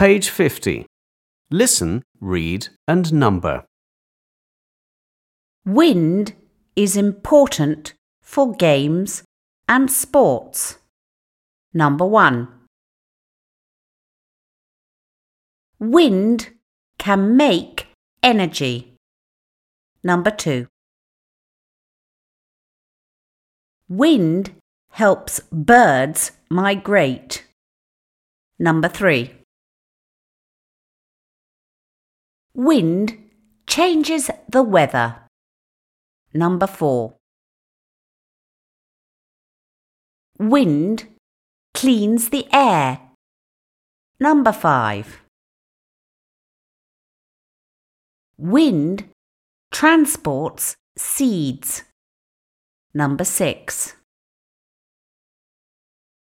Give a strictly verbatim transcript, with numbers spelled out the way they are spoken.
Page fifty. Listen, read and number. Wind is important for games and sports. Number one. Wind can make energy. Number two. Wind helps birds migrate. Number three. Wind changes the weather. Number four. Wind cleans the air. Number five. Wind transports seeds. Number six.